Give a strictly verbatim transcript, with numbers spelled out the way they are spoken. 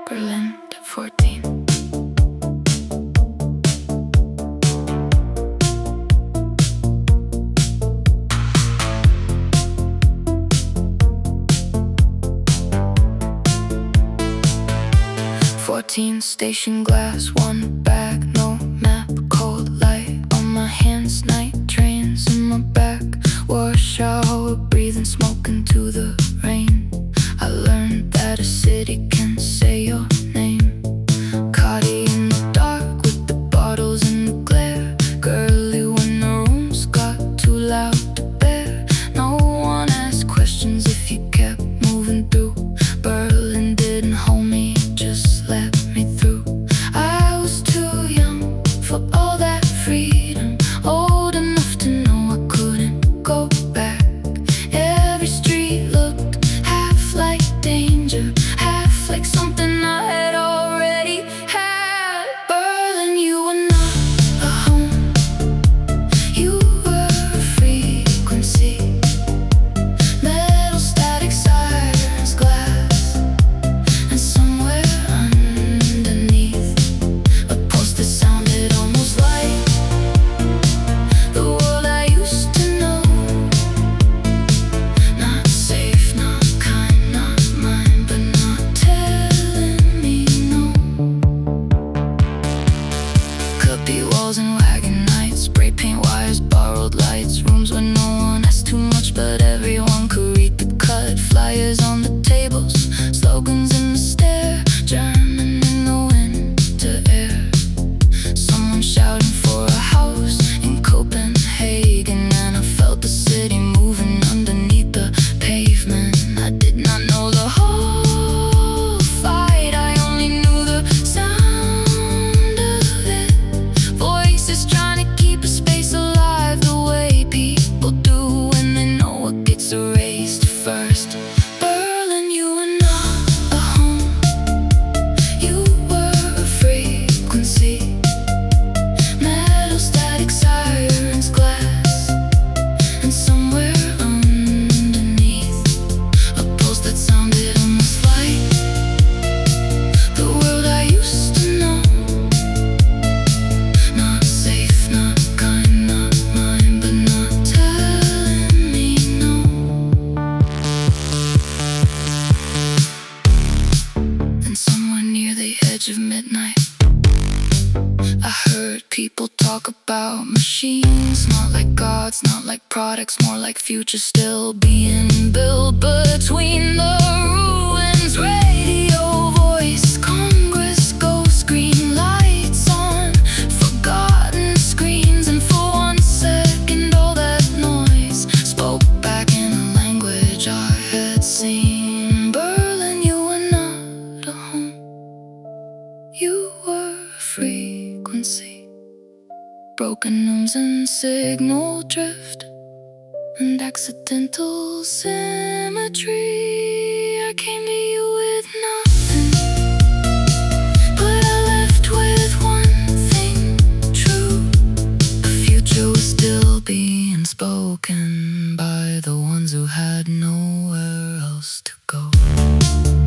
Berlin at fourteen. Fourteen, station glass, one bag, no map, cold light on my hands, night trains in my back, wash shower, breathing smoke into the rain. I learned that a city can say your name. Cardi in the dark with the bottles in the glare, girly when the rooms got too loud to bear. No one asked questions if you kept moving through. Berlin didn't hold me, just let me through. I was too young for all that freedom, old enough to know I couldn't go back. Every street looked half like danger, half like something I had already had. Berlin, you were not a home, you were a frequency. Metal, static, sirens, glass, and somewhere underneath a pulse that sounded almost like the world I used to know. Not safe, not kind, not mine, but not telling me no. Cuppy walls and wagon nights, spray paint wires, borrowed lights, rooms where no one asked too much but everyone could read the cut. Flyers on the tables, slogans in the stare, German in the winter air. Someone shouting for a house in Copenhagen, and I felt the city moving underneath the pavement. I did not know the whole fight, I only knew the sound of it. Voices trying to keep a space alive the way people do when they know what gets erased first. Berlin, you were not a home, you were a frequency. Metal, static, sirens, glass, and somewhere underneath a pulse that sounded almost like the world I used to know. Not safe, not kind, not mine, but not telling me no. And somewhere near the edge of midnight, I heard people talk about machines, not like gods, not like products, more like future still being built between the ruins. Radio voice, Congress ghost, green lights on forgotten screens, and for one second all that noise spoke back in a language I had seen. Berlin, you were not a home, you were a frequency. Broken rooms and signal drift and accidental symmetry. I came to you with nothing, but I left with one thing true. The future was still being spoken by the ones who had nowhere else to go.